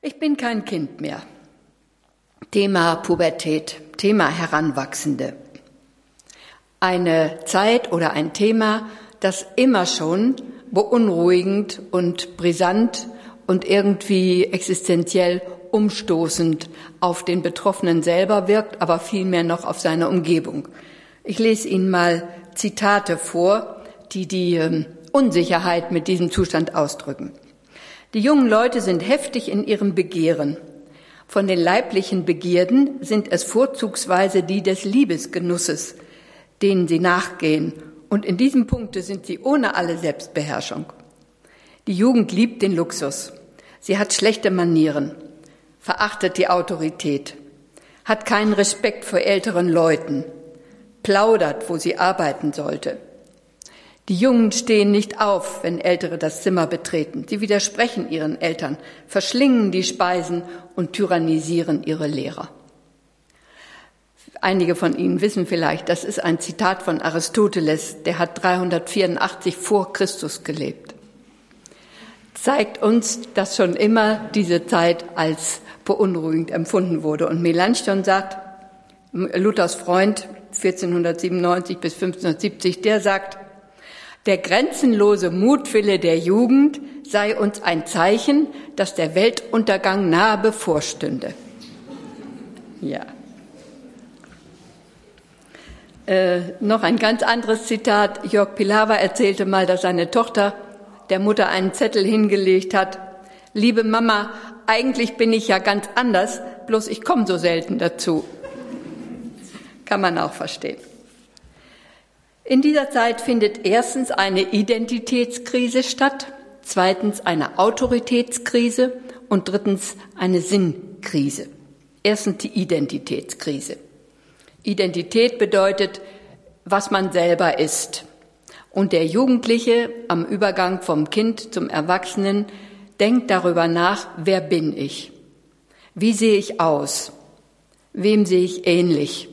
Ich bin kein Kind mehr. Thema Pubertät, Thema Heranwachsende. Eine Zeit oder ein Thema, das immer schon beunruhigend und brisant und irgendwie existenziell umstoßend auf den Betroffenen selber wirkt, aber vielmehr noch auf seine Umgebung. Ich lese Ihnen mal Zitate vor, die Unsicherheit mit diesem Zustand ausdrücken. Die jungen Leute sind heftig in ihrem Begehren. Von den leiblichen Begierden sind es vorzugsweise die des Liebesgenusses, denen sie nachgehen, und in diesem Punkte sind sie ohne alle Selbstbeherrschung. Die Jugend liebt den Luxus. Sie hat schlechte Manieren, verachtet die Autorität, hat keinen Respekt vor älteren Leuten, plaudert, wo sie arbeiten sollte. Die Jungen stehen nicht auf, wenn Ältere das Zimmer betreten. Sie widersprechen ihren Eltern, verschlingen die Speisen und tyrannisieren ihre Lehrer. Einige von Ihnen wissen vielleicht, das ist ein Zitat von Aristoteles, der hat 384 vor Christus gelebt. Zeigt uns, dass schon immer diese Zeit als beunruhigend empfunden wurde. Und Melanchthon sagt, Luthers Freund, 1497 bis 1570, der sagt, der grenzenlose Mutwille der Jugend sei uns ein Zeichen, dass der Weltuntergang nahe bevorstünde. Ja. Noch ein ganz anderes Zitat. Jörg Pilawa erzählte mal, dass seine Tochter der Mutter einen Zettel hingelegt hat. Liebe Mama, eigentlich bin ich ja ganz anders, bloß ich komme so selten dazu. Kann man auch verstehen. In dieser Zeit findet erstens eine Identitätskrise statt, zweitens eine Autoritätskrise und drittens eine Sinnkrise. Erstens die Identitätskrise. Identität bedeutet, was man selber ist. Und der Jugendliche am Übergang vom Kind zum Erwachsenen denkt darüber nach, wer bin ich? Wie sehe ich aus? Wem sehe ich ähnlich?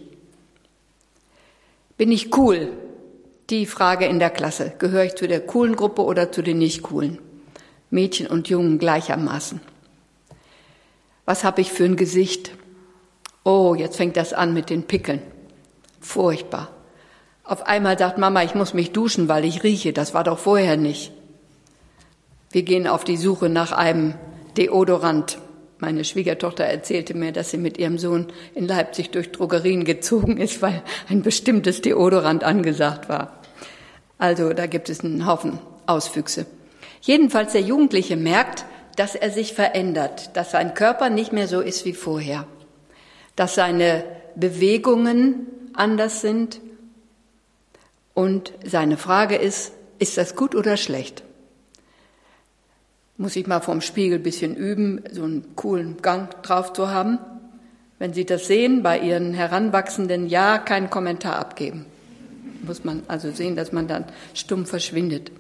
Bin ich cool? Die Frage in der Klasse. Gehöre ich zu der coolen Gruppe oder zu den nicht coolen? Mädchen und Jungen gleichermaßen. Was habe ich für ein Gesicht? Oh, jetzt fängt das an mit den Pickeln. Furchtbar. Auf einmal sagt Mama, ich muss mich duschen, weil ich rieche. Das war doch vorher nicht. Wir gehen auf die Suche nach einem Deodorant. Meine Schwiegertochter erzählte mir, dass sie mit ihrem Sohn in Leipzig durch Drogerien gezogen ist, weil ein bestimmtes Deodorant angesagt war. Also da gibt es einen Haufen Auswüchse. Jedenfalls der Jugendliche merkt, dass er sich verändert, dass sein Körper nicht mehr so ist wie vorher, dass seine Bewegungen anders sind. Und seine Frage ist das gut oder schlecht? Muss ich mal vorm Spiegel ein bisschen üben, so einen coolen Gang drauf zu haben? Wenn Sie das sehen, bei Ihren Heranwachsenden, ja, keinen Kommentar abgeben. Muss man also sehen, dass man dann stumm verschwindet.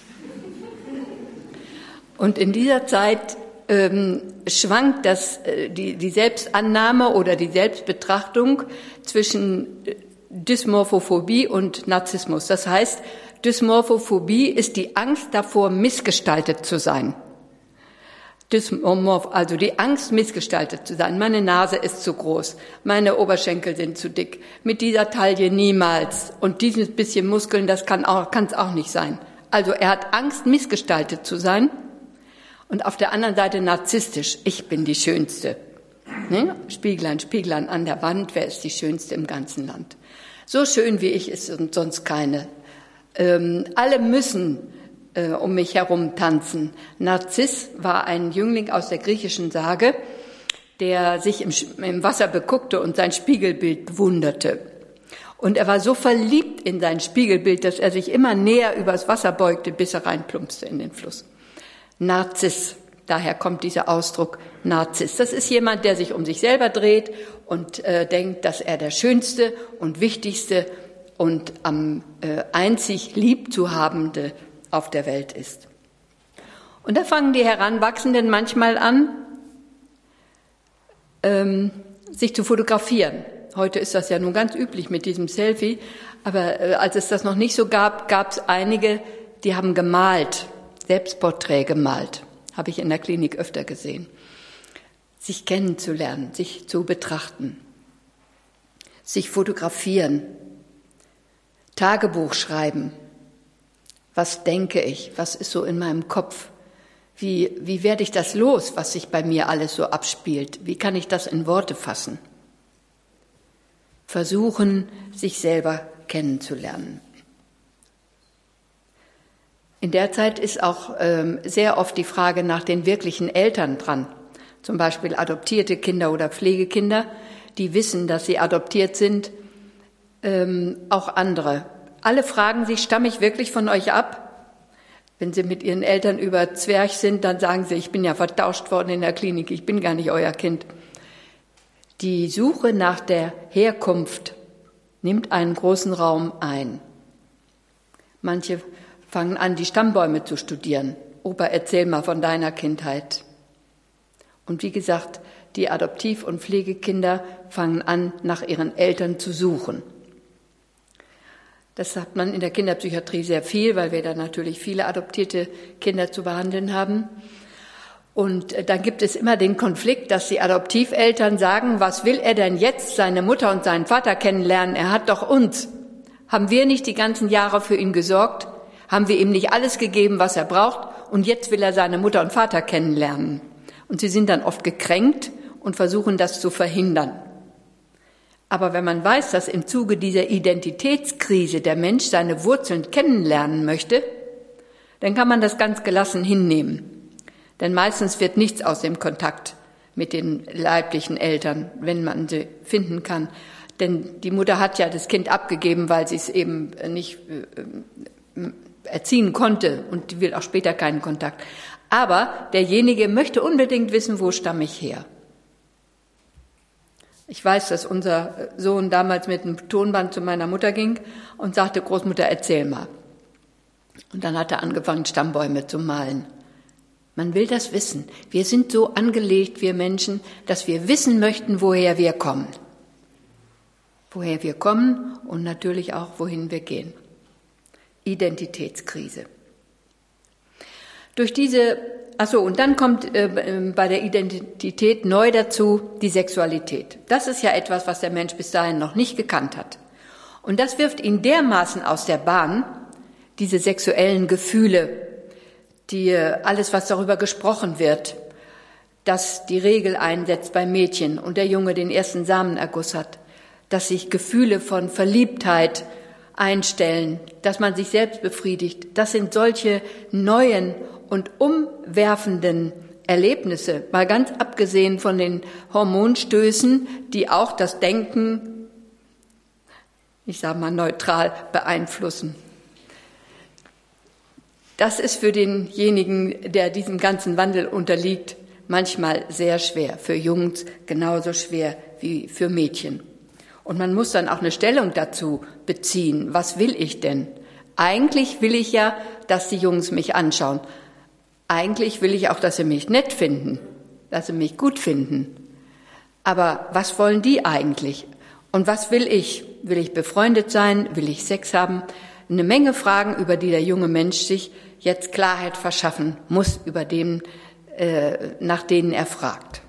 Und in dieser Zeit schwankt die Selbstannahme oder die Selbstbetrachtung zwischen Dysmorphophobie und Narzissmus. Das heißt, Dysmorphophobie ist die Angst davor, missgestaltet zu sein. Also die Angst, missgestaltet zu sein. Meine Nase ist zu groß, meine Oberschenkel sind zu dick, mit dieser Taille niemals. Und dieses bisschen Muskeln, das kann es auch nicht sein. Also er hat Angst, missgestaltet zu sein. Und auf der anderen Seite narzisstisch. Ich bin die Schönste. Ne? Spieglein an der Wand. Wer ist die Schönste im ganzen Land? So schön wie ich ist und sonst keine. Alle müssen um mich herum tanzen. Narziss war ein Jüngling aus der griechischen Sage, der sich im Wasser beguckte und sein Spiegelbild bewunderte. Und er war so verliebt in sein Spiegelbild, dass er sich immer näher übers Wasser beugte, bis er reinplumpste in den Fluss. Narziss, daher kommt dieser Ausdruck Narziss. Das ist jemand, der sich um sich selber dreht und denkt, dass er der Schönste und Wichtigste und am einzig lieb zu habende auf der Welt ist. Und da fangen die Heranwachsenden manchmal an, sich zu fotografieren. Heute ist das ja nun ganz üblich mit diesem Selfie, aber als es das noch nicht so gab, gab es einige, die haben gemalt, Selbstporträt gemalt. Habe ich in der Klinik öfter gesehen. sich kennenzulernen, sich zu betrachten, sich fotografieren, Tagebuch schreiben. Was denke ich? Was ist so in meinem Kopf? Wie werde ich das los, was sich bei mir alles so abspielt? Wie kann ich das in Worte fassen? Versuchen, sich selber kennenzulernen. In der Zeit ist auch sehr oft die Frage nach den wirklichen Eltern dran. Zum Beispiel adoptierte Kinder oder Pflegekinder, die wissen, dass sie adoptiert sind, auch andere. Alle fragen sich, stamme ich wirklich von euch ab? Wenn sie mit ihren Eltern über Zwerch sind, dann sagen sie, ich bin ja vertauscht worden in der Klinik, ich bin gar nicht euer Kind. Die Suche nach der Herkunft nimmt einen großen Raum ein. Manche fangen an, die Stammbäume zu studieren. Opa, erzähl mal von deiner Kindheit. Und wie gesagt, die Adoptiv- und Pflegekinder fangen an, nach ihren Eltern zu suchen. Das hat man in der Kinderpsychiatrie sehr viel, weil wir da natürlich viele adoptierte Kinder zu behandeln haben. Und dann gibt es immer den Konflikt, dass die Adoptiveltern sagen, was will er denn jetzt, seine Mutter und seinen Vater kennenlernen? Er hat doch uns. Haben wir nicht die ganzen Jahre für ihn gesorgt? Haben wir ihm nicht alles gegeben, was er braucht? Und jetzt will er seine Mutter und Vater kennenlernen. Und sie sind dann oft gekränkt und versuchen, das zu verhindern. Aber wenn man weiß, dass im Zuge dieser Identitätskrise der Mensch seine Wurzeln kennenlernen möchte, dann kann man das ganz gelassen hinnehmen. Denn meistens wird nichts aus dem Kontakt mit den leiblichen Eltern, wenn man sie finden kann. Denn die Mutter hat ja das Kind abgegeben, weil sie es eben nicht erziehen konnte und die will auch später keinen Kontakt. Aber derjenige möchte unbedingt wissen, wo stamme ich her. Ich weiß, dass unser Sohn damals mit einem Tonband zu meiner Mutter ging und sagte, Großmutter, erzähl mal. Und dann hat er angefangen, Stammbäume zu malen. Man will das wissen. Wir sind so angelegt, wir Menschen, dass wir wissen möchten, woher wir kommen. Woher wir kommen und natürlich auch, wohin wir gehen. Identitätskrise. Und dann kommt bei der Identität neu dazu die Sexualität. Das ist ja etwas, was der Mensch bis dahin noch nicht gekannt hat. Und das wirft ihn dermaßen aus der Bahn, diese sexuellen Gefühle, alles, was darüber gesprochen wird, dass die Regel einsetzt beim Mädchen und der Junge den ersten Samenerguss hat, dass sich Gefühle von Verliebtheit einstellen, dass man sich selbst befriedigt. Das sind solche neuen und umwerfenden Erlebnisse, mal ganz abgesehen von den Hormonstößen, die auch das Denken, ich sage mal neutral, beeinflussen. Das ist für denjenigen, der diesem ganzen Wandel unterliegt, manchmal sehr schwer. Für Jungs genauso schwer wie für Mädchen. Und man muss dann auch eine Stellung dazu beziehen. Was will ich denn? Eigentlich will ich ja, dass die Jungs mich anschauen. Eigentlich will ich auch, dass sie mich nett finden, dass sie mich gut finden. Aber was wollen die eigentlich? Und was will ich? Will ich befreundet sein? Will ich Sex haben? Eine Menge Fragen, über die der junge Mensch sich jetzt Klarheit verschaffen muss, nach denen er fragt.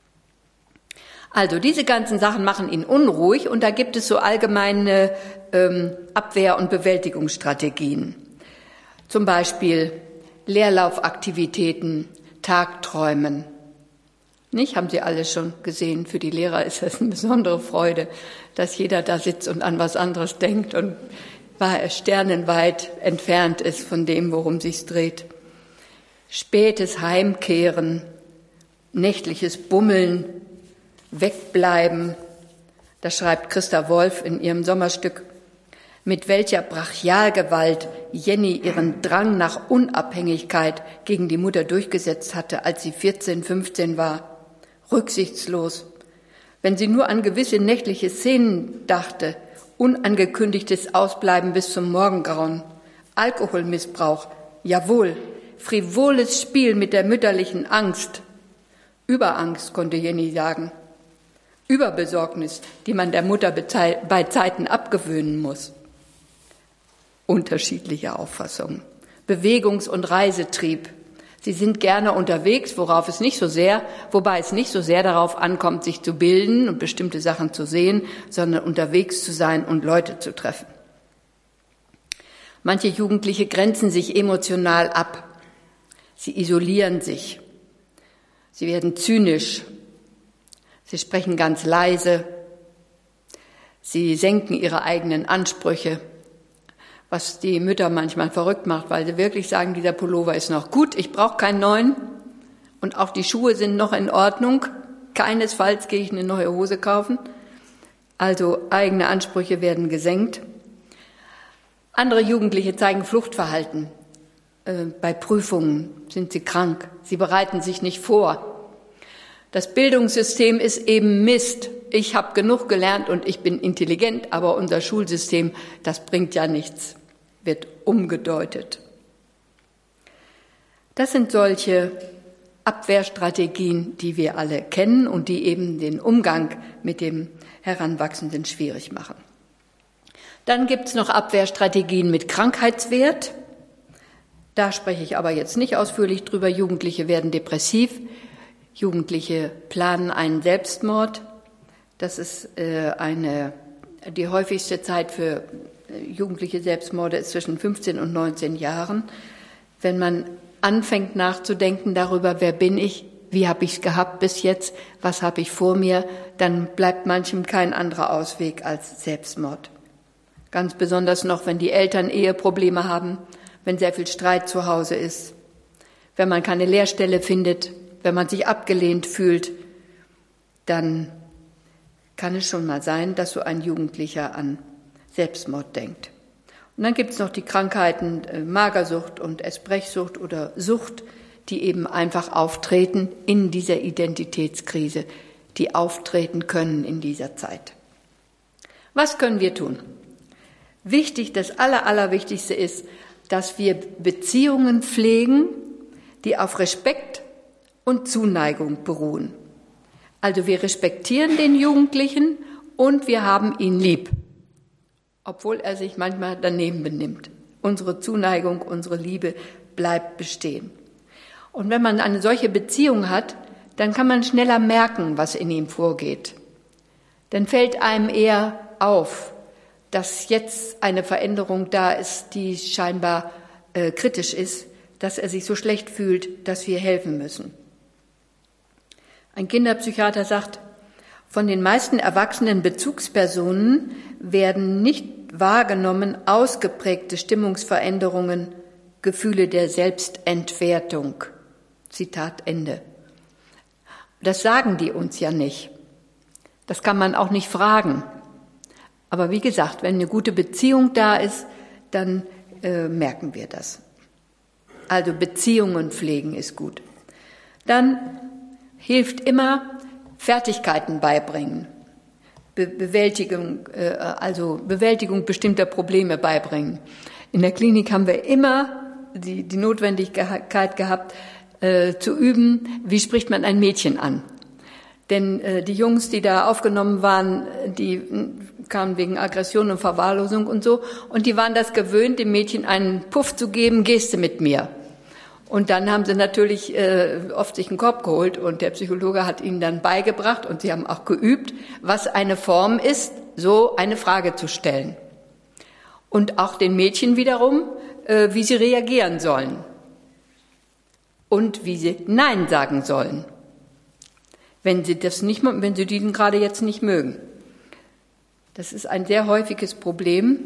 Also diese ganzen Sachen machen ihn unruhig und da gibt es so allgemeine Abwehr- und Bewältigungsstrategien. Zum Beispiel Leerlaufaktivitäten, Tagträumen. Nicht? Haben Sie alles schon gesehen? Für die Lehrer ist das eine besondere Freude, dass jeder da sitzt und an was anderes denkt und sternenweit entfernt ist von dem, worum es sich dreht. Spätes Heimkehren, nächtliches Bummeln, wegbleiben. Das schreibt Christa Wolf in ihrem Sommerstück. Mit welcher Brachialgewalt Jenny ihren Drang nach Unabhängigkeit gegen die Mutter durchgesetzt hatte, als sie 14, 15 war. Rücksichtslos. Wenn sie nur an gewisse nächtliche Szenen dachte, unangekündigtes Ausbleiben bis zum Morgengrauen, Alkoholmissbrauch, jawohl, frivoles Spiel mit der mütterlichen Angst. Überangst, konnte Jenny sagen. Überbesorgnis, die man der Mutter bei Zeiten abgewöhnen muss. Unterschiedliche Auffassungen. Bewegungs- und Reisetrieb, Sie sind gerne unterwegs, wobei es nicht so sehr darauf ankommt, sich zu bilden und bestimmte Sachen zu sehen, sondern unterwegs zu sein und Leute zu treffen. Manche Jugendliche grenzen sich emotional ab. Sie isolieren sich. Sie werden zynisch. Sie sprechen ganz leise. Sie senken ihre eigenen Ansprüche, was die Mütter manchmal verrückt macht, weil sie wirklich sagen, dieser Pullover ist noch gut, ich brauche keinen neuen und auch die Schuhe sind noch in Ordnung. Keinesfalls gehe ich eine neue Hose kaufen. Also eigene Ansprüche werden gesenkt. Andere Jugendliche zeigen Fluchtverhalten. Bei Prüfungen sind sie krank. Sie bereiten sich nicht vor. Das Bildungssystem ist eben Mist. Ich habe genug gelernt und ich bin intelligent, aber unser Schulsystem, das bringt ja nichts, wird umgedeutet. Das sind solche Abwehrstrategien, die wir alle kennen und die eben den Umgang mit dem Heranwachsenden schwierig machen. Dann gibt es noch Abwehrstrategien mit Krankheitswert. Da spreche ich aber jetzt nicht ausführlich drüber. Jugendliche werden depressiv. Jugendliche planen einen Selbstmord. Das ist die häufigste Zeit für jugendliche Selbstmorde ist zwischen 15 und 19 Jahren. Wenn man anfängt nachzudenken darüber, wer bin ich, wie habe ich es gehabt bis jetzt, was habe ich vor mir, dann bleibt manchem kein anderer Ausweg als Selbstmord. Ganz besonders noch, wenn die Eltern Eheprobleme haben, wenn sehr viel Streit zu Hause ist, wenn man keine Lehrstelle findet, wenn man sich abgelehnt fühlt, dann kann es schon mal sein, dass so ein Jugendlicher an Selbstmord denkt. Und dann gibt es noch die Krankheiten Magersucht und Essbrechsucht oder Sucht, die eben einfach auftreten in dieser Identitätskrise, die auftreten können in dieser Zeit. Was können wir tun? Wichtig, das Allerwichtigste ist, dass wir Beziehungen pflegen, die auf Respekt und Zuneigung beruhen. Also wir respektieren den Jugendlichen und wir haben ihn lieb, obwohl er sich manchmal daneben benimmt. Unsere Zuneigung, unsere Liebe bleibt bestehen. Und wenn man eine solche Beziehung hat, dann kann man schneller merken, was in ihm vorgeht. Dann fällt einem eher auf, dass jetzt eine Veränderung da ist, die scheinbar kritisch ist, dass er sich so schlecht fühlt, dass wir helfen müssen. Ein Kinderpsychiater sagt, von den meisten erwachsenen Bezugspersonen werden nicht wahrgenommen ausgeprägte Stimmungsveränderungen, Gefühle der Selbstentwertung. Zitat Ende. Das sagen die uns ja nicht. Das kann man auch nicht fragen. Aber wie gesagt, wenn eine gute Beziehung da ist, dann merken wir das. Also Beziehungen pflegen ist gut. Dann hilft immer Fertigkeiten beibringen, Bewältigung bestimmter Probleme beibringen. In der Klinik haben wir immer die Notwendigkeit gehabt, zu üben, wie spricht man ein Mädchen an. Denn die Jungs, die da aufgenommen waren, die kamen wegen Aggression und Verwahrlosung und so, und die waren das gewöhnt, dem Mädchen einen Puff zu geben, gehst du mit mir. Und dann haben sie natürlich oft sich einen Korb geholt und der Psychologe hat ihnen dann beigebracht und sie haben auch geübt, was eine Form ist, so eine Frage zu stellen. Und auch den Mädchen wiederum, wie sie reagieren sollen und wie sie Nein sagen sollen, wenn sie diesen gerade jetzt nicht mögen. Das ist ein sehr häufiges Problem.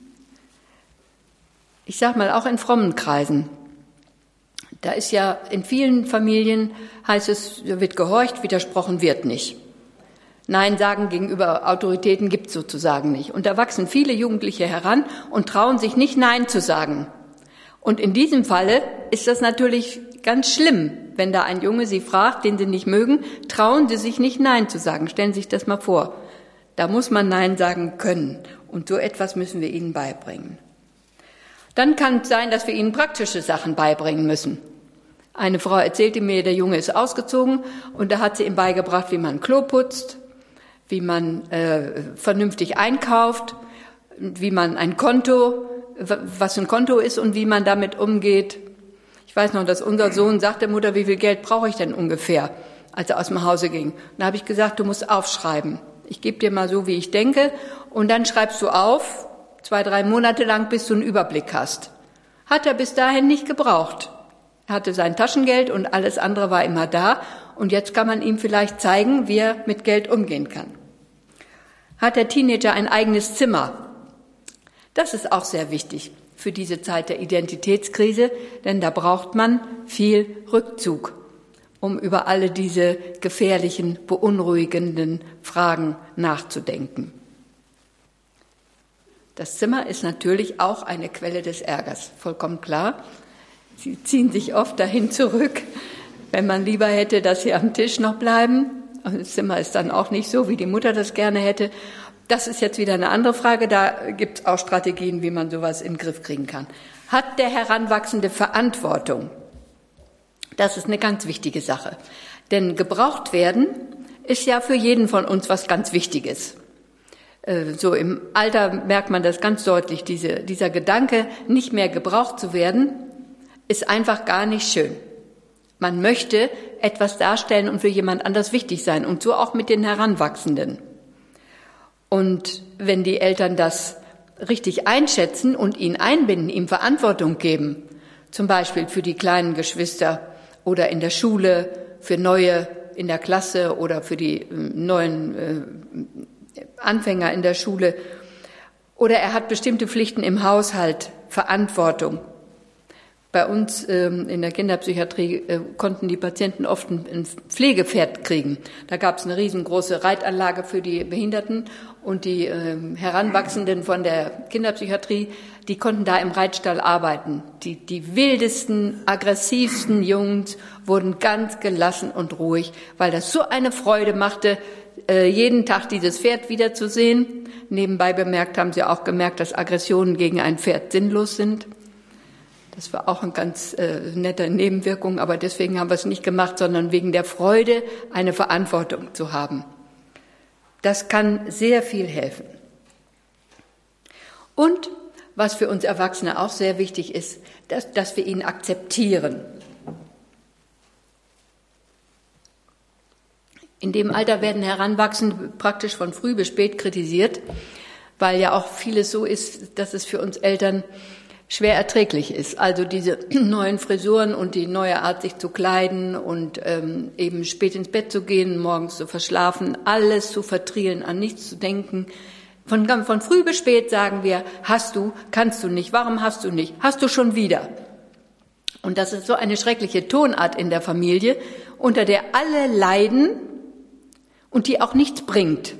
Ich sage mal, auch in frommen Kreisen. Da ist ja in vielen Familien, heißt es, wird gehorcht, widersprochen wird nicht. Nein sagen gegenüber Autoritäten gibt es sozusagen nicht. Und da wachsen viele Jugendliche heran und trauen sich nicht Nein zu sagen. Und in diesem Falle ist das natürlich ganz schlimm, wenn da ein Junge sie fragt, den sie nicht mögen, trauen sie sich nicht Nein zu sagen. Stellen Sie sich das mal vor. Da muss man Nein sagen können. Und so etwas müssen wir ihnen beibringen. Dann kann es sein, dass wir ihnen praktische Sachen beibringen müssen. Eine Frau erzählte mir, der Junge ist ausgezogen und da hat sie ihm beigebracht, wie man Klo putzt, wie man vernünftig einkauft, wie man was ein Konto ist und wie man damit umgeht. Ich weiß noch, dass unser Sohn sagte, Mutter, wie viel Geld brauche ich denn ungefähr, als er aus dem Hause ging. Und da habe ich gesagt, du musst aufschreiben. Ich gebe dir mal so, wie ich denke, und dann schreibst du auf, 2-3 Monate lang, bis du einen Überblick hast. Hat er bis dahin nicht gebraucht. Er hatte sein Taschengeld und alles andere war immer da. Und jetzt kann man ihm vielleicht zeigen, wie er mit Geld umgehen kann. Hat der Teenager ein eigenes Zimmer? Das ist auch sehr wichtig für diese Zeit der Identitätskrise, denn da braucht man viel Rückzug, um über alle diese gefährlichen, beunruhigenden Fragen nachzudenken. Das Zimmer ist natürlich auch eine Quelle des Ärgers, vollkommen klar. Sie ziehen sich oft dahin zurück, wenn man lieber hätte, dass sie am Tisch noch bleiben. Und das Zimmer ist dann auch nicht so, wie die Mutter das gerne hätte. Das ist jetzt wieder eine andere Frage. Da gibt es auch Strategien, wie man sowas in den Griff kriegen kann. Hat der Heranwachsende Verantwortung? Das ist eine ganz wichtige Sache. Denn gebraucht werden ist ja für jeden von uns was ganz Wichtiges. So im Alter merkt man das ganz deutlich. Dieser Gedanke, nicht mehr gebraucht zu werden, ist einfach gar nicht schön. Man möchte etwas darstellen und für jemand anders wichtig sein und so auch mit den Heranwachsenden. Und wenn die Eltern das richtig einschätzen und ihn einbinden, ihm Verantwortung geben, zum Beispiel für die kleinen Geschwister oder in der Schule, für Neue in der Klasse oder für die neuen Anfänger in der Schule, oder er hat bestimmte Pflichten im Haushalt, Verantwortung. Bei uns in der Kinderpsychiatrie konnten die Patienten oft ein Pflegepferd kriegen. Da gab es eine riesengroße Reitanlage für die Behinderten und die Heranwachsenden von der Kinderpsychiatrie, die konnten da im Reitstall arbeiten. Die wildesten, aggressivsten Jungs wurden ganz gelassen und ruhig, weil das so eine Freude machte, jeden Tag dieses Pferd wiederzusehen. Nebenbei bemerkt haben sie auch gemerkt, dass Aggressionen gegen ein Pferd sinnlos sind. Das war auch eine ganz nette Nebenwirkung, aber deswegen haben wir es nicht gemacht, sondern wegen der Freude, eine Verantwortung zu haben. Das kann sehr viel helfen. Und was für uns Erwachsene auch sehr wichtig ist, dass wir ihn akzeptieren. In dem Alter werden Heranwachsende praktisch von früh bis spät kritisiert, weil ja auch vieles so ist, dass es für uns Eltern schwer erträglich ist. Also diese neuen Frisuren und die neue Art, sich zu kleiden und eben spät ins Bett zu gehen, morgens zu verschlafen, alles zu vertrielen, an nichts zu denken. Von früh bis spät sagen wir, hast du, kannst du nicht, warum hast du nicht, hast du schon wieder. Und das ist so eine schreckliche Tonart in der Familie, unter der alle leiden und die auch nichts bringt.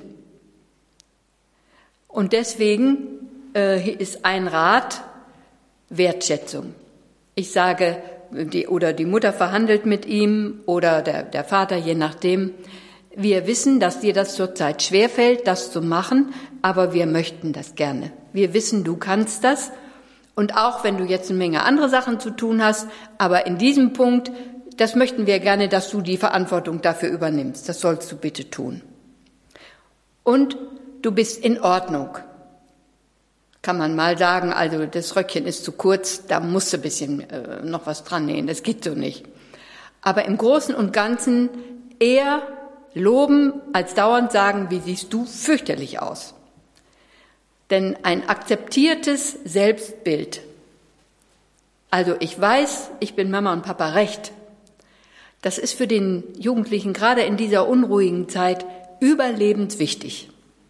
Und deswegen ist ein Rat Wertschätzung. Ich sage, die Mutter verhandelt mit ihm oder der Vater, je nachdem. Wir wissen, dass dir das zurzeit schwerfällt, das zu machen, aber wir möchten das gerne. Wir wissen, du kannst das. Und auch wenn du jetzt eine Menge andere Sachen zu tun hast, aber in diesem Punkt, das möchten wir gerne, dass du die Verantwortung dafür übernimmst. Das sollst du bitte tun. Und du bist in Ordnung. Kann man mal sagen, also das Röckchen ist zu kurz, da musst du ein bisschen noch was dran nähen, das geht so nicht. Aber im Großen und Ganzen eher loben, als dauernd sagen, wie siehst du fürchterlich aus. Denn ein akzeptiertes Selbstbild, also ich weiß, ich bin Mama und Papa recht, das ist für den Jugendlichen gerade in dieser unruhigen Zeit überlebenswichtig.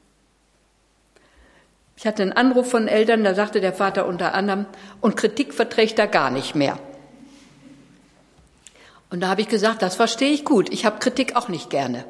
Ich hatte einen Anruf von Eltern, da sagte der Vater unter anderem, und Kritik verträgt er gar nicht mehr. Und da habe ich gesagt, das verstehe ich gut, ich habe Kritik auch nicht gerne.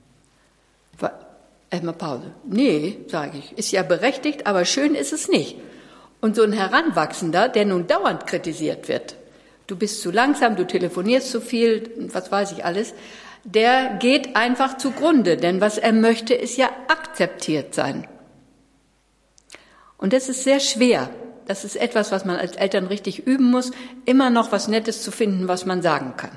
Erstmal Pause. Nee, sage ich, ist ja berechtigt, aber schön ist es nicht. Und so ein Heranwachsender, der nun dauernd kritisiert wird, du bist zu langsam, du telefonierst zu viel, was weiß ich alles, der geht einfach zugrunde, denn was er möchte, ist ja akzeptiert sein. Und das ist sehr schwer. Das ist etwas, was man als Eltern richtig üben muss, immer noch was Nettes zu finden, was man sagen kann.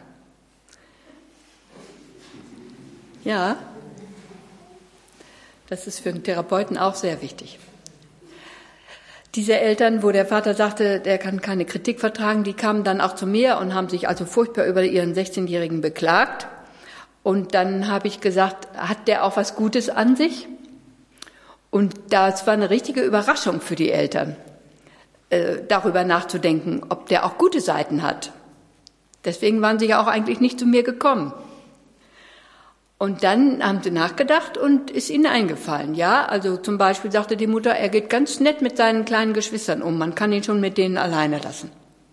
Ja, das ist für einen Therapeuten auch sehr wichtig. Diese Eltern, wo der Vater sagte, der kann keine Kritik vertragen, die kamen dann auch zu mir und haben sich also furchtbar über ihren 16-Jährigen beklagt. Und dann habe ich gesagt, hat der auch was Gutes an sich? Und das war eine richtige Überraschung für die Eltern, darüber nachzudenken, ob der auch gute Seiten hat. Deswegen waren sie ja auch eigentlich nicht zu mir gekommen. Und dann haben sie nachgedacht und ist ihnen eingefallen. Ja, also zum Beispiel sagte die Mutter, er geht ganz nett mit seinen kleinen Geschwistern um. Man kann ihn schon mit denen alleine lassen.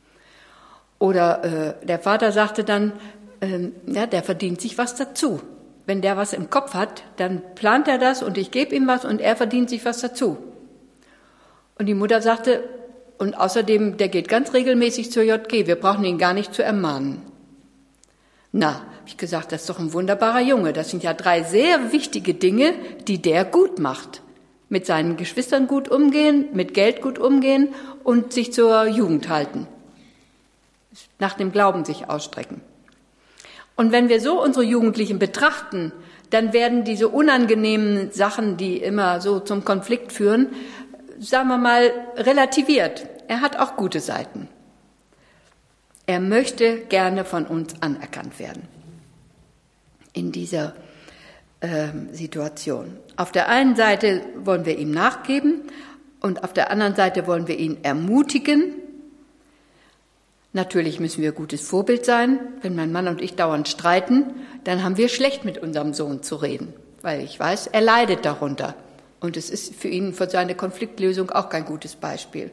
Oder der Vater sagte dann, ja, der verdient sich was dazu. Wenn der was im Kopf hat, dann plant er das und ich gebe ihm was und er verdient sich was dazu. Und die Mutter sagte, und außerdem, der geht ganz regelmäßig zur JG, wir brauchen ihn gar nicht zu ermahnen. Na, habe ich gesagt, das ist doch ein wunderbarer Junge. Das sind ja 3 sehr wichtige Dinge, die der gut macht. Mit seinen Geschwistern gut umgehen, mit Geld gut umgehen und sich zur Jugend halten. Nach dem Glauben sich ausstrecken. Und wenn wir so unsere Jugendlichen betrachten, dann werden diese unangenehmen Sachen, die immer so zum Konflikt führen, sagen wir mal, relativiert. Er hat auch gute Seiten. Er möchte gerne von uns anerkannt werden in dieser Situation. Auf der einen Seite wollen wir ihm nachgeben und auf der anderen Seite wollen wir ihn ermutigen. Natürlich müssen wir gutes Vorbild sein. Wenn mein Mann und ich dauernd streiten, dann haben wir schlecht mit unserem Sohn zu reden, weil ich weiß, er leidet darunter. Und es ist für ihn, für seine Konfliktlösung auch kein gutes Beispiel.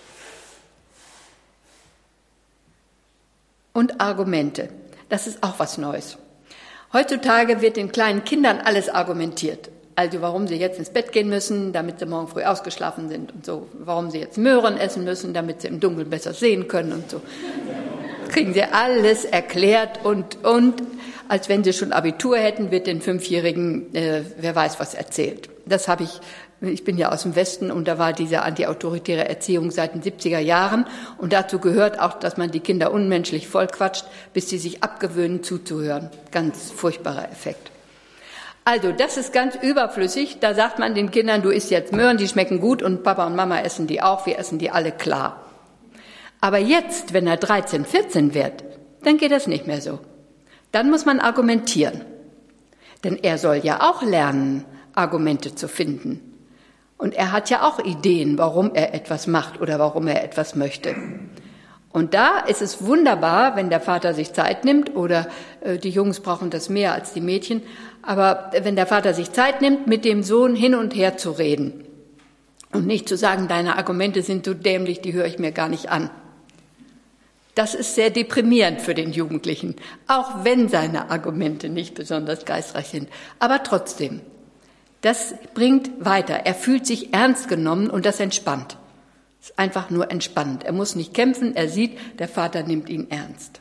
Und Argumente. Das ist auch was Neues. Heutzutage wird den kleinen Kindern alles argumentiert. Also warum sie jetzt ins Bett gehen müssen, damit sie morgen früh ausgeschlafen sind und so. Warum sie jetzt Möhren essen müssen, damit sie im Dunkeln besser sehen können und so. Kriegen sie alles erklärt und als wenn sie schon Abitur hätten, wird den 5-Jährigen, wer weiß was erzählt. Das habe ich bin ja aus dem Westen und da war diese antiautoritäre Erziehung seit den 70er Jahren und dazu gehört auch, dass man die Kinder unmenschlich vollquatscht, bis sie sich abgewöhnen zuzuhören. Ganz furchtbarer Effekt. Also, das ist ganz überflüssig. Da sagt man den Kindern, du isst jetzt Möhren, die schmecken gut und Papa und Mama essen die auch, wir essen die alle klar. Aber jetzt, wenn er 13, 14 wird, dann geht das nicht mehr so. Dann muss man argumentieren. Denn er soll ja auch lernen, Argumente zu finden. Und er hat ja auch Ideen, warum er etwas macht oder warum er etwas möchte. Und da ist es wunderbar, wenn der Vater sich Zeit nimmt oder die Jungs brauchen das mehr als die Mädchen, aber wenn der Vater sich Zeit nimmt, mit dem Sohn hin und her zu reden und nicht zu sagen, deine Argumente sind so dämlich, die höre ich mir gar nicht an. Das ist sehr deprimierend für den Jugendlichen, auch wenn seine Argumente nicht besonders geistreich sind. Aber trotzdem, das bringt weiter. Er fühlt sich ernst genommen und das entspannt. Es ist einfach nur entspannend. Er muss nicht kämpfen, er sieht, der Vater nimmt ihn ernst.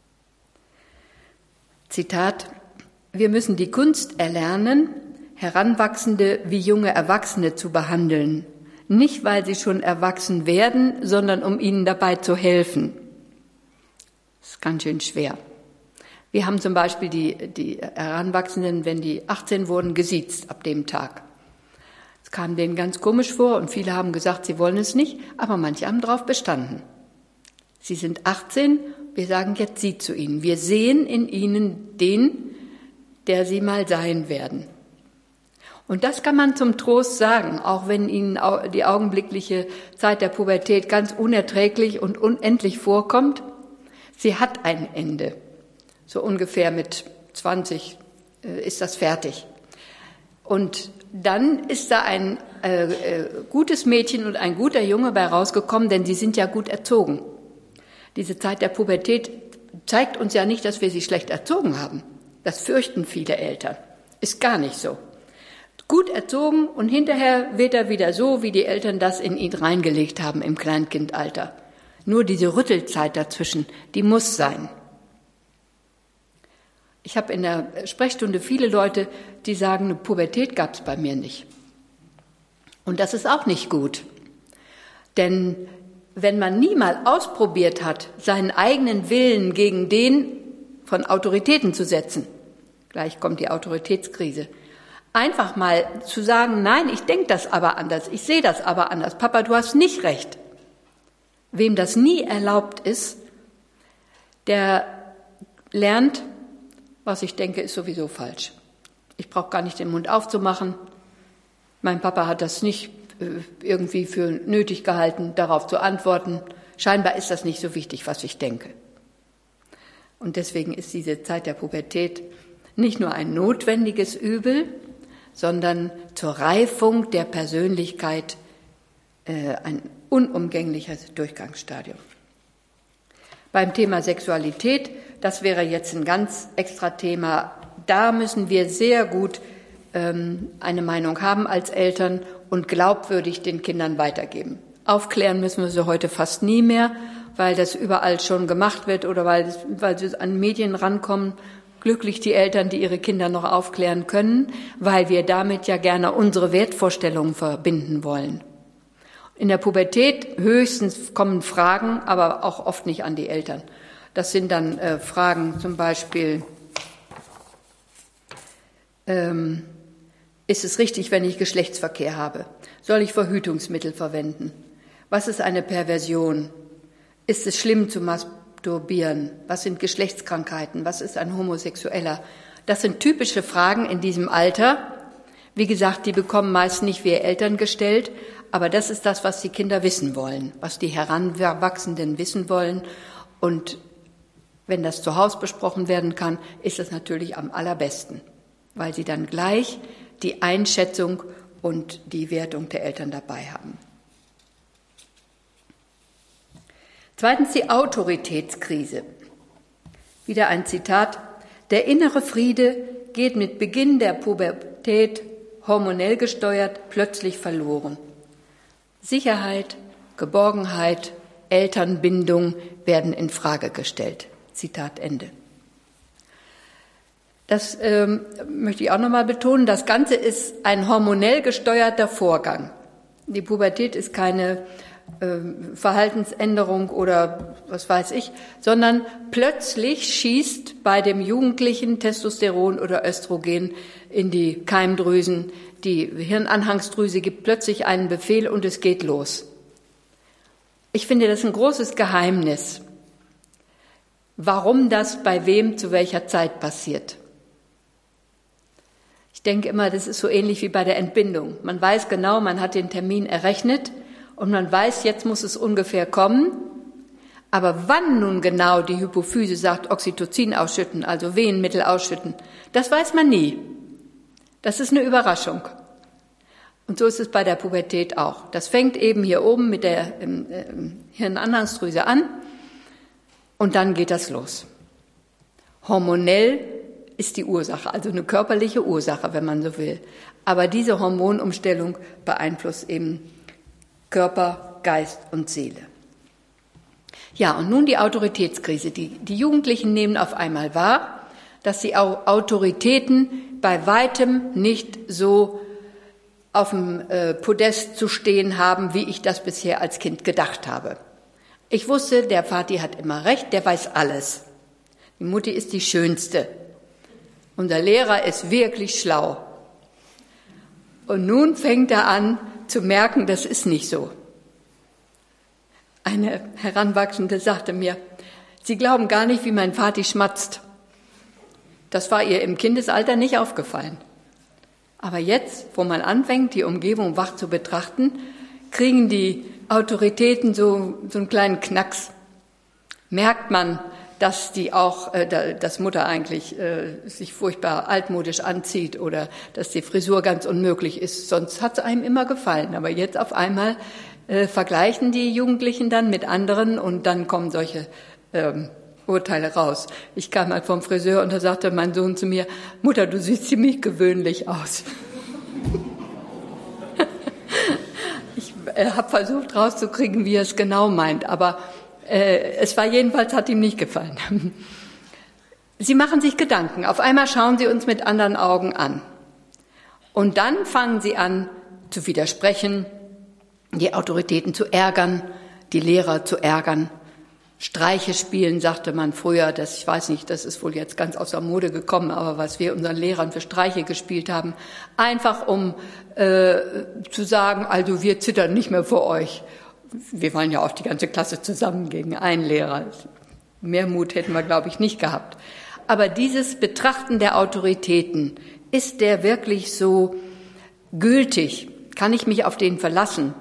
Zitat: Wir müssen die Kunst erlernen, Heranwachsende wie junge Erwachsene zu behandeln. Nicht, weil sie schon erwachsen werden, sondern um ihnen dabei zu helfen. Das ist ganz schön schwer. Wir haben zum Beispiel die Heranwachsenden, wenn die 18 wurden, gesiezt ab dem Tag. Es kam denen ganz komisch vor und viele haben gesagt, sie wollen es nicht, aber manche haben darauf bestanden. Sie sind 18, wir sagen jetzt Sie zu ihnen. Wir sehen in ihnen den, der sie mal sein werden. Und das kann man zum Trost sagen, auch wenn ihnen die augenblickliche Zeit der Pubertät ganz unerträglich und unendlich vorkommt. Sie hat ein Ende. So ungefähr mit 20 ist das fertig. Und dann ist da ein gutes Mädchen und ein guter Junge bei rausgekommen, denn sie sind ja gut erzogen. Diese Zeit der Pubertät zeigt uns ja nicht, dass wir sie schlecht erzogen haben. Das fürchten viele Eltern. Ist gar nicht so. Gut erzogen und hinterher wird er wieder so, wie die Eltern das in ihn reingelegt haben im Kleinkindalter. Nur diese Rüttelzeit dazwischen, die muss sein. Ich habe in der Sprechstunde viele Leute, die sagen, eine Pubertät gab es bei mir nicht. Und das ist auch nicht gut. Denn wenn man nie mal ausprobiert hat, seinen eigenen Willen gegen den von Autoritäten zu setzen, gleich kommt die Autoritätskrise, Einfach mal zu sagen, nein, ich denke das aber anders, ich sehe das aber anders. Papa, du hast nicht recht. Wem das nie erlaubt ist, der lernt, was ich denke, ist sowieso falsch. Ich brauche gar nicht den Mund aufzumachen. Mein Papa hat das nicht irgendwie für nötig gehalten, darauf zu antworten. Scheinbar ist das nicht so wichtig, was ich denke. Und deswegen ist diese Zeit der Pubertät nicht nur ein notwendiges Übel, sondern zur Reifung der Persönlichkeit ein unumgängliches Durchgangsstadium. Beim Thema Sexualität, das wäre jetzt ein ganz extra Thema, da müssen wir sehr gut eine Meinung haben als Eltern und glaubwürdig den Kindern weitergeben. Aufklären müssen wir sie heute fast nie mehr, weil das überall schon gemacht wird oder weil sie an Medien rankommen. Glücklich die Eltern, die ihre Kinder noch aufklären können, weil wir damit ja gerne unsere Wertvorstellungen verbinden wollen. In der Pubertät höchstens kommen Fragen, aber auch oft nicht an die Eltern. Das sind dann Fragen zum Beispiel, ist es richtig, wenn ich Geschlechtsverkehr habe? Soll ich Verhütungsmittel verwenden? Was ist eine Perversion? Ist es schlimm zu masturbieren? Was sind Geschlechtskrankheiten? Was ist ein Homosexueller? Das sind typische Fragen in diesem Alter. Wie gesagt, die bekommen meist nicht wir Eltern gestellt, aber das ist das, was die Kinder wissen wollen, was die Heranwachsenden wissen wollen. Und wenn das zu Hause besprochen werden kann, ist das natürlich am allerbesten, weil sie dann gleich die Einschätzung und die Wertung der Eltern dabei haben. Zweitens die Autoritätskrise. Wieder ein Zitat. Der innere Friede geht mit Beginn der Pubertät hormonell gesteuert plötzlich verloren. Sicherheit, Geborgenheit, Elternbindung werden in Frage gestellt. Zitat Ende. Das möchte ich auch nochmal betonen. Das Ganze ist ein hormonell gesteuerter Vorgang. Die Pubertät ist keine Verhaltensänderung oder was weiß ich, sondern plötzlich schießt bei dem Jugendlichen Testosteron oder Östrogen in die Keimdrüsen. Die Hirnanhangsdrüse gibt plötzlich einen Befehl und es geht los. Ich finde das ein großes Geheimnis, warum das bei wem zu welcher Zeit passiert. Ich denke immer, das ist so ähnlich wie bei der Entbindung. Man weiß genau, man hat den Termin errechnet und man weiß, jetzt muss es ungefähr kommen. Aber wann nun genau die Hypophyse sagt, Oxytocin ausschütten, also Wehenmittel ausschütten, das weiß man nie. Das ist eine Überraschung. Und so ist es bei der Pubertät auch. Das fängt eben hier oben mit der Hirnanhangsdrüse an und dann geht das los. Hormonell ist die Ursache, also eine körperliche Ursache, wenn man so will. Aber diese Hormonumstellung beeinflusst eben Körper, Geist und Seele. Ja, und nun die Autoritätskrise. Die Jugendlichen nehmen auf einmal wahr, dass die Autoritäten bei weitem nicht so auf dem Podest zu stehen haben, wie ich das bisher als Kind gedacht habe. Ich wusste, der Vati hat immer recht, der weiß alles. Die Mutti ist die Schönste. Unser Lehrer ist wirklich schlau. Und nun fängt er an zu merken, das ist nicht so. Eine Heranwachsende sagte mir, Sie glauben gar nicht, wie mein Vati schmatzt. Das war ihr im Kindesalter nicht aufgefallen. Aber jetzt, wo man anfängt, die Umgebung wach zu betrachten, kriegen die Autoritäten so einen kleinen Knacks. Merkt man, dass dass Mutter eigentlich sich furchtbar altmodisch anzieht oder dass die Frisur ganz unmöglich ist. Sonst hat es einem immer gefallen. Aber jetzt auf einmal vergleichen die Jugendlichen dann mit anderen und dann kommen solche Urteile raus. Ich kam mal vom Friseur und da sagte mein Sohn zu mir, Mutter, du siehst ziemlich gewöhnlich aus. Ich habe versucht rauszukriegen, wie er es genau meint, aber es war jedenfalls, hat ihm nicht gefallen. Sie machen sich Gedanken. Auf einmal schauen sie uns mit anderen Augen an. Und dann fangen sie an zu widersprechen, die Autoritäten zu ärgern, die Lehrer zu ärgern. Streiche spielen, sagte man früher, ich weiß nicht, das ist wohl jetzt ganz aus der Mode gekommen, aber was wir unseren Lehrern für Streiche gespielt haben, einfach um zu sagen, also wir zittern nicht mehr vor euch. Wir waren ja auch die ganze Klasse zusammen gegen einen Lehrer. Mehr Mut hätten wir, glaube ich, nicht gehabt. Aber dieses Betrachten der Autoritäten, ist der wirklich so gültig? Kann ich mich auf den verlassen?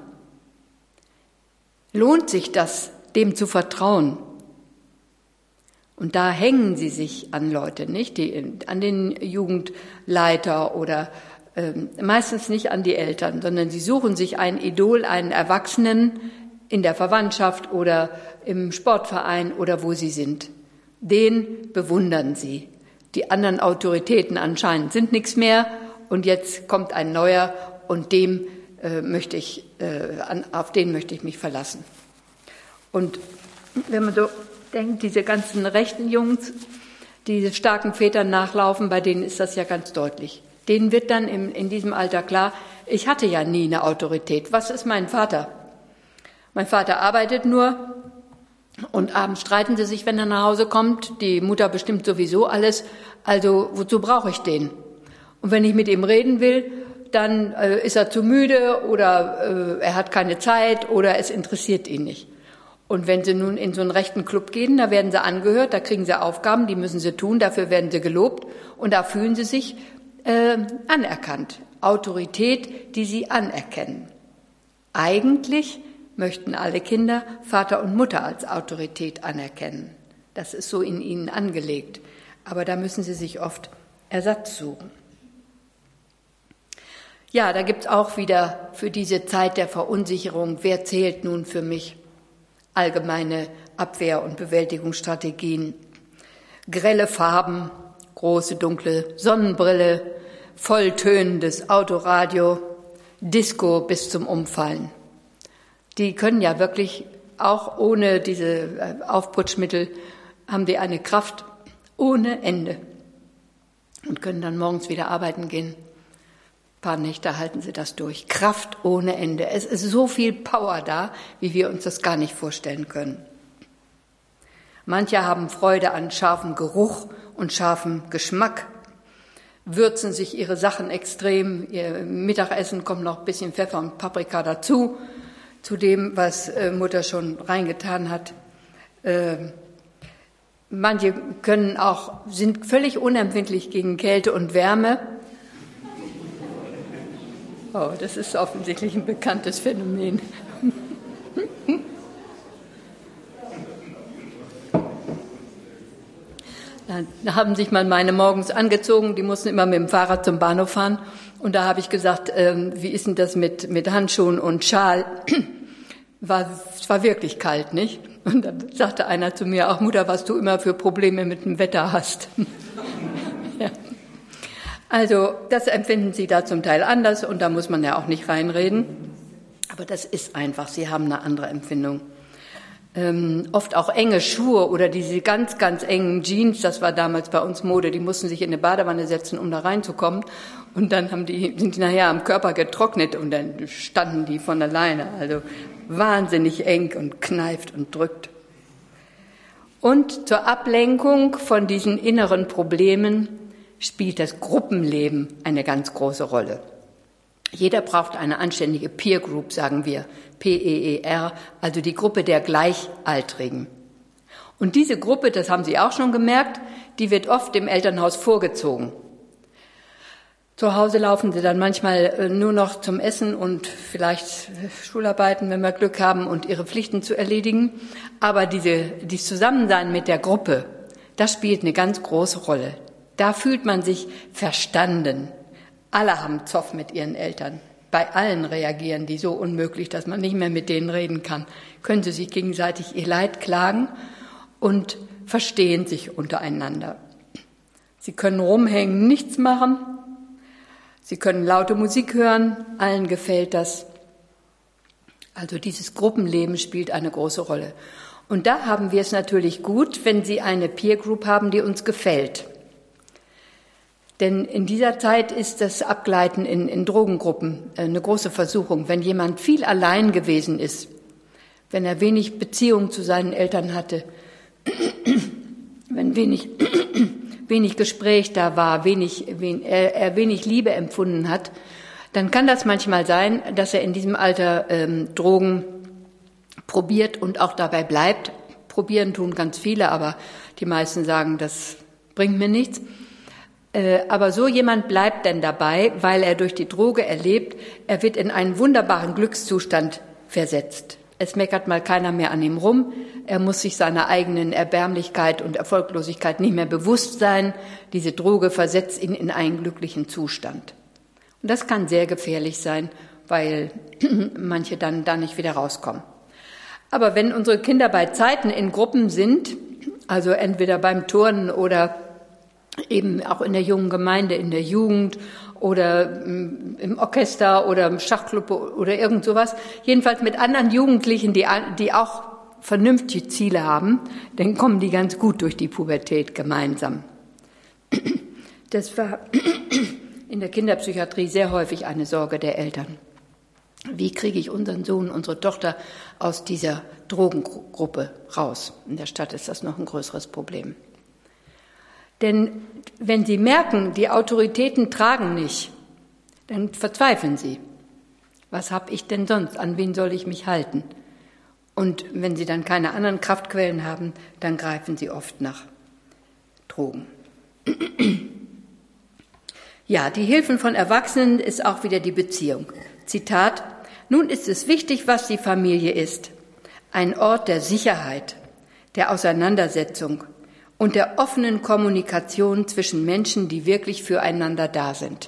Lohnt sich das, dem zu vertrauen? Und da hängen sie sich an Leute, nicht? An den Jugendleiter oder meistens nicht an die Eltern, sondern sie suchen sich ein Idol, einen Erwachsenen in der Verwandtschaft oder im Sportverein oder wo sie sind. Den bewundern sie. Die anderen Autoritäten anscheinend sind nichts mehr und jetzt kommt ein neuer und auf den möchte ich mich verlassen. Und wenn man so denkt, diese ganzen rechten Jungs, die starken Vätern nachlaufen, bei denen ist das ja ganz deutlich. Denen wird dann in diesem Alter klar, ich hatte ja nie eine Autorität. Was ist mein Vater? Mein Vater arbeitet nur und abends streiten sie sich, wenn er nach Hause kommt. Die Mutter bestimmt sowieso alles, also wozu brauche ich den? Und wenn ich mit ihm reden will, dann ist er zu müde oder er hat keine Zeit oder es interessiert ihn nicht. Und wenn sie nun in so einen rechten Club gehen, da werden sie angehört, da kriegen sie Aufgaben, die müssen sie tun, dafür werden sie gelobt und da fühlen sie sich anerkannt. Autorität, die sie anerkennen. Eigentlich möchten alle Kinder Vater und Mutter als Autorität anerkennen. Das ist so in ihnen angelegt. Aber da müssen sie sich oft Ersatz suchen. Ja, da gibt's auch wieder für diese Zeit der Verunsicherung, wer zählt nun für mich? Allgemeine Abwehr- und Bewältigungsstrategien, grelle Farben, große dunkle Sonnenbrille, volltönendes Autoradio, Disco bis zum Umfallen. Die können ja wirklich, auch ohne diese Aufputschmittel, haben die eine Kraft ohne Ende und können dann morgens wieder arbeiten gehen. Ein paar Nächte halten sie das durch. Kraft ohne Ende. Es ist so viel Power da, wie wir uns das gar nicht vorstellen können. Manche haben Freude an scharfem Geruch und scharfem Geschmack, würzen sich ihre Sachen extrem. Ihr Mittagessen kommt noch ein bisschen Pfeffer und Paprika dazu, zu dem, was Mutter schon reingetan hat. Manche sind völlig unempfindlich gegen Kälte und Wärme. Oh, das ist offensichtlich ein bekanntes Phänomen. Da haben sich mal meine morgens angezogen, die mussten immer mit dem Fahrrad zum Bahnhof fahren. Und da habe ich gesagt, wie ist denn das mit Handschuhen und Schal? Es war wirklich kalt, nicht? Und dann sagte einer zu mir, ach Mutter, was du immer für Probleme mit dem Wetter hast. Ja. Also das empfinden sie da zum Teil anders und da muss man ja auch nicht reinreden. Aber das ist einfach, sie haben eine andere Empfindung. Oft auch enge Schuhe oder diese ganz, ganz engen Jeans, das war damals bei uns Mode, die mussten sich in eine Badewanne setzen, um da reinzukommen. Und dann sind die nachher am Körper getrocknet und dann standen die von alleine. Also wahnsinnig eng und kneift und drückt. Und zur Ablenkung von diesen inneren Problemen spielt das Gruppenleben eine ganz große Rolle. Jeder braucht eine anständige Peer Group, sagen wir, P-E-E-R, also die Gruppe der Gleichaltrigen. Und diese Gruppe, das haben Sie auch schon gemerkt, die wird oft im Elternhaus vorgezogen. Zu Hause laufen sie dann manchmal nur noch zum Essen und vielleicht Schularbeiten, wenn wir Glück haben, und ihre Pflichten zu erledigen. Aber dieses Zusammensein mit der Gruppe, das spielt eine ganz große Rolle. Da fühlt man sich verstanden. Alle haben Zoff mit ihren Eltern. Bei allen reagieren die so unmöglich, dass man nicht mehr mit denen reden kann. Können sie sich gegenseitig ihr Leid klagen und verstehen sich untereinander. Sie können rumhängen, nichts machen. Sie können laute Musik hören, allen gefällt das. Also dieses Gruppenleben spielt eine große Rolle. Und da haben wir es natürlich gut, wenn Sie eine Peer Group haben, die uns gefällt. Denn in dieser Zeit ist das Abgleiten in Drogengruppen eine große Versuchung. Wenn jemand viel allein gewesen ist, wenn er wenig Beziehung zu seinen Eltern hatte, wenn wenig Gespräch da war, er wenig Liebe empfunden hat, dann kann das manchmal sein, dass er in diesem Alter Drogen probiert und auch dabei bleibt. Probieren tun ganz viele, aber die meisten sagen, das bringt mir nichts. Aber so jemand bleibt denn dabei, weil er durch die Droge erlebt, er wird in einen wunderbaren Glückszustand versetzt. Es meckert mal keiner mehr an ihm rum. Er muss sich seiner eigenen Erbärmlichkeit und Erfolglosigkeit nicht mehr bewusst sein. Diese Droge versetzt ihn in einen glücklichen Zustand. Und das kann sehr gefährlich sein, weil manche dann da nicht wieder rauskommen. Aber wenn unsere Kinder bei Zeiten in Gruppen sind, also entweder beim Turnen oder eben auch in der jungen Gemeinde, in der Jugend oder im Orchester oder im Schachclub oder irgend sowas, jedenfalls mit anderen Jugendlichen, die auch vernünftige Ziele haben, dann kommen die ganz gut durch die Pubertät gemeinsam. Das war in der Kinderpsychiatrie sehr häufig eine Sorge der Eltern. Wie kriege ich unseren Sohn, unsere Tochter aus dieser Drogengruppe raus? In der Stadt ist das noch ein größeres Problem. Denn wenn sie merken, die Autoritäten tragen nicht, dann verzweifeln sie. Was habe ich denn sonst? An wen soll ich mich halten? Und wenn sie dann keine anderen Kraftquellen haben, dann greifen sie oft nach Drogen. Ja, die Hilfen von Erwachsenen ist auch wieder die Beziehung. Zitat: Nun ist es wichtig, was die Familie ist. Ein Ort der Sicherheit, der Auseinandersetzung und der offenen Kommunikation zwischen Menschen, die wirklich füreinander da sind.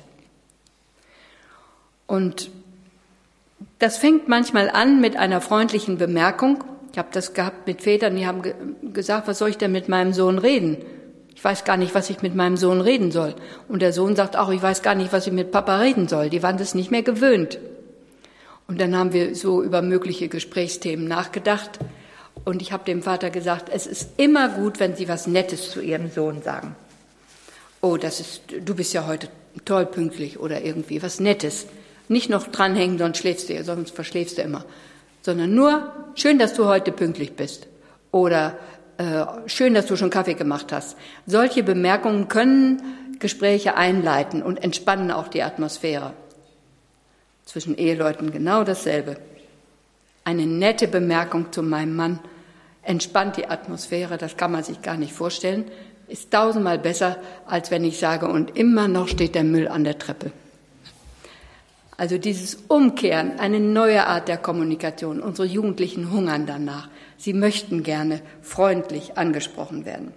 Und das fängt manchmal an mit einer freundlichen Bemerkung. Ich habe das gehabt mit Vätern, die haben gesagt, was soll ich denn mit meinem Sohn reden? Ich weiß gar nicht, was ich mit meinem Sohn reden soll. Und der Sohn sagt auch, ich weiß gar nicht, was ich mit Papa reden soll. Die waren das nicht mehr gewöhnt. Und dann haben wir so über mögliche Gesprächsthemen nachgedacht. Und ich habe dem Vater gesagt, es ist immer gut, wenn Sie was Nettes zu Ihrem Sohn sagen. Oh, du bist ja heute toll pünktlich oder irgendwie was Nettes. Nicht noch dranhängen, sonst verschläfst du immer. Sondern nur, schön, dass du heute pünktlich bist. Oder schön, dass du schon Kaffee gemacht hast. Solche Bemerkungen können Gespräche einleiten und entspannen auch die Atmosphäre. Zwischen Eheleuten genau dasselbe. Eine nette Bemerkung zu meinem Mann entspannt die Atmosphäre, das kann man sich gar nicht vorstellen, ist 1000-mal besser, als wenn ich sage, und immer noch steht der Müll an der Treppe. Also dieses Umkehren, eine neue Art der Kommunikation. Unsere Jugendlichen hungern danach. Sie möchten gerne freundlich angesprochen werden.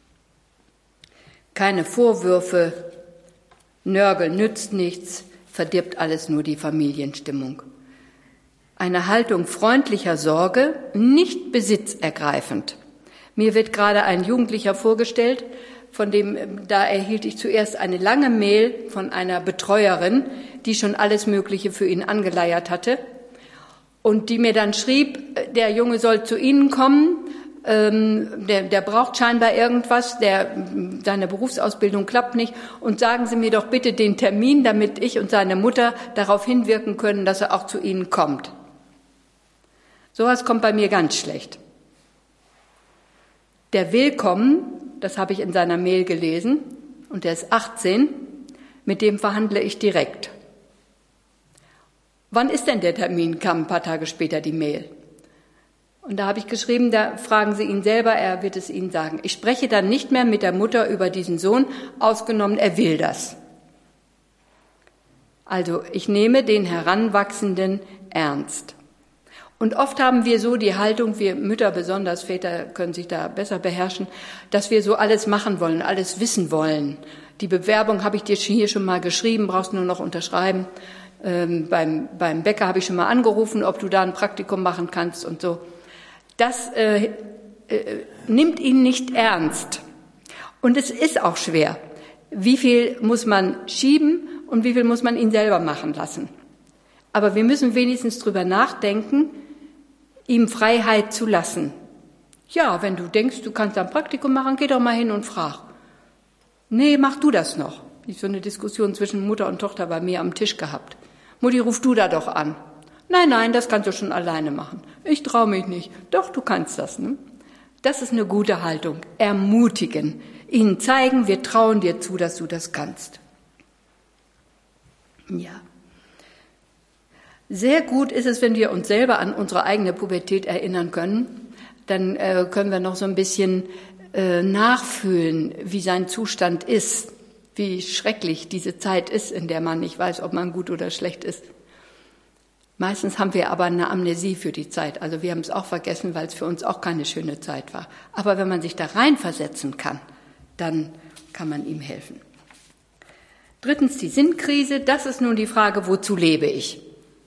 Keine Vorwürfe, Nörgel nützt nichts, verdirbt alles nur die Familienstimmung. Eine Haltung freundlicher Sorge, nicht besitzergreifend. Mir wird gerade ein Jugendlicher vorgestellt, da erhielt ich zuerst eine lange Mail von einer Betreuerin, die schon alles Mögliche für ihn angeleiert hatte und die mir dann schrieb, der Junge soll zu Ihnen kommen, der braucht scheinbar irgendwas, seine Berufsausbildung klappt nicht und sagen Sie mir doch bitte den Termin, damit ich und seine Mutter darauf hinwirken können, dass er auch zu Ihnen kommt. Sowas kommt bei mir ganz schlecht. Der will kommen, das habe ich in seiner Mail gelesen, und der ist 18, mit dem verhandle ich direkt. Wann ist denn der Termin, kam ein paar Tage später die Mail. Und da habe ich geschrieben, da fragen Sie ihn selber, er wird es Ihnen sagen. Ich spreche dann nicht mehr mit der Mutter über diesen Sohn, ausgenommen, er will das. Also ich nehme den Heranwachsenden ernst. Und oft haben wir so die Haltung, wir Mütter besonders, Väter können sich da besser beherrschen, dass wir so alles machen wollen, alles wissen wollen. Die Bewerbung habe ich dir hier schon mal geschrieben, brauchst nur noch unterschreiben. Beim Bäcker habe ich schon mal angerufen, ob du da ein Praktikum machen kannst und so. Das nimmt ihn nicht ernst. Und es ist auch schwer. Wie viel muss man schieben und wie viel muss man ihn selber machen lassen? Aber wir müssen wenigstens drüber nachdenken, ihm Freiheit zu lassen. Ja, wenn du denkst, du kannst ein Praktikum machen, geh doch mal hin und frag. Nee, mach du das noch. Ich habe so eine Diskussion zwischen Mutter und Tochter bei mir am Tisch gehabt. Mutti, ruf du da doch an. Nein, das kannst du schon alleine machen. Ich traue mich nicht. Doch, du kannst das. Ne? Das ist eine gute Haltung. Ermutigen. Ihnen zeigen, wir trauen dir zu, dass du das kannst. Ja. Sehr gut ist es, wenn wir uns selber an unsere eigene Pubertät erinnern können. Dann können wir noch so ein bisschen nachfühlen, wie sein Zustand ist, wie schrecklich diese Zeit ist, in der man nicht weiß, ob man gut oder schlecht ist. Meistens haben wir aber eine Amnesie für die Zeit. Also wir haben es auch vergessen, weil es für uns auch keine schöne Zeit war. Aber wenn man sich da reinversetzen kann, dann kann man ihm helfen. Drittens die Sinnkrise. Das ist nun die Frage, wozu lebe ich?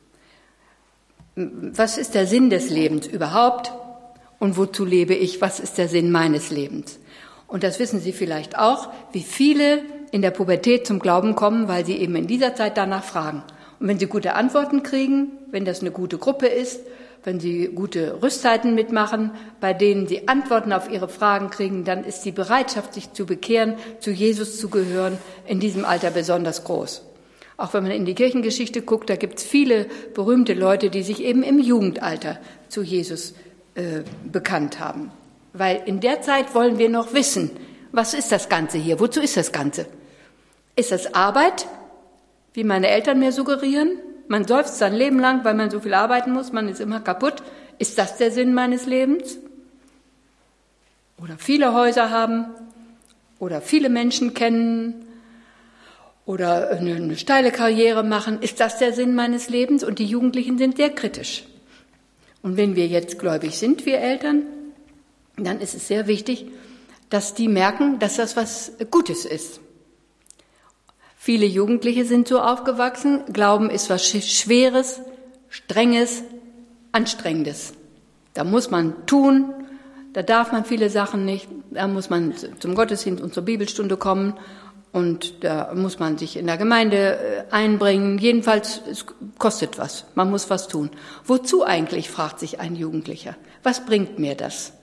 Was ist der Sinn des Lebens überhaupt? Und wozu lebe ich? Was ist der Sinn meines Lebens? Und das wissen Sie vielleicht auch, wie viele in der Pubertät zum Glauben kommen, weil sie eben in dieser Zeit danach fragen. Und wenn sie gute Antworten kriegen, wenn das eine gute Gruppe ist, wenn sie gute Rüstzeiten mitmachen, bei denen sie Antworten auf ihre Fragen kriegen, dann ist die Bereitschaft, sich zu bekehren, zu Jesus zu gehören, in diesem Alter besonders groß. Auch wenn man in die Kirchengeschichte guckt, da gibt es viele berühmte Leute, die sich eben im Jugendalter zu Jesus bekannt haben. Weil in der Zeit wollen wir noch wissen, was ist das Ganze hier? Wozu ist das Ganze? Ist das Arbeit, wie meine Eltern mir suggerieren? Man seufzt sein Leben lang, weil man so viel arbeiten muss, man ist immer kaputt. Ist das der Sinn meines Lebens? Oder viele Häuser haben oder viele Menschen kennen oder eine steile Karriere machen. Ist das der Sinn meines Lebens? Und die Jugendlichen sind sehr kritisch. Und wenn wir jetzt gläubig sind, wir Eltern, dann ist es sehr wichtig, dass die merken, dass das was Gutes ist. Viele Jugendliche sind so aufgewachsen, Glauben ist was Schweres, Strenges, Anstrengendes. Da muss man tun, da darf man viele Sachen nicht, da muss man zum Gottesdienst und zur Bibelstunde kommen und da muss man sich in der Gemeinde einbringen. Jedenfalls, es kostet was, man muss was tun. Wozu eigentlich, fragt sich ein Jugendlicher. Was bringt mir das?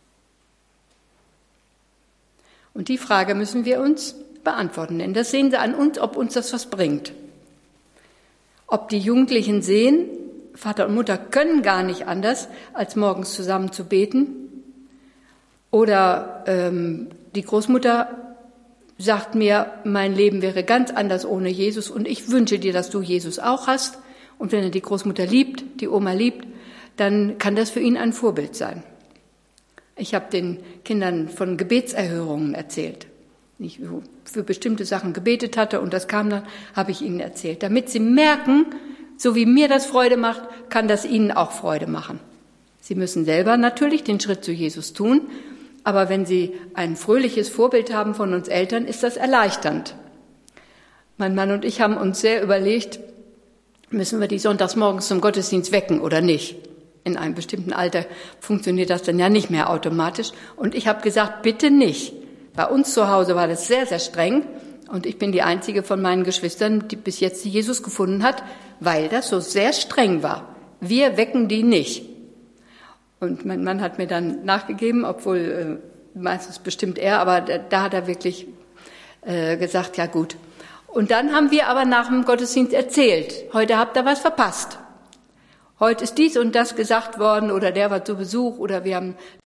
Und die Frage müssen wir uns beantworten, denn das sehen Sie an uns, ob uns das was bringt. Ob die Jugendlichen sehen, Vater und Mutter können gar nicht anders, als morgens zusammen zu beten. Oder die Großmutter sagt mir, mein Leben wäre ganz anders ohne Jesus und ich wünsche dir, dass du Jesus auch hast. Und wenn er die Großmutter liebt, die Oma liebt, dann kann das für ihn ein Vorbild sein. Ich habe den Kindern von Gebetserhörungen erzählt. Ich für bestimmte Sachen gebetet hatte und das kam dann, habe ich ihnen erzählt. Damit sie merken, so wie mir das Freude macht, kann das ihnen auch Freude machen. Sie müssen selber natürlich den Schritt zu Jesus tun, aber wenn sie ein fröhliches Vorbild haben von uns Eltern, ist das erleichternd. Mein Mann und ich haben uns sehr überlegt, müssen wir die sonntags morgens zum Gottesdienst wecken oder nicht? In einem bestimmten Alter funktioniert das dann ja nicht mehr automatisch. Und ich habe gesagt, bitte nicht. Bei uns zu Hause war das sehr, sehr streng. Und ich bin die einzige von meinen Geschwistern, die bis jetzt Jesus gefunden hat, weil das so sehr streng war. Wir wecken die nicht. Und mein Mann hat mir dann nachgegeben, obwohl meistens bestimmt er, aber da hat er wirklich gesagt, ja gut. Und dann haben wir aber nach dem Gottesdienst erzählt, heute habt ihr was verpasst. Heute ist dies und das gesagt worden oder der war zu Besuch oder wir haben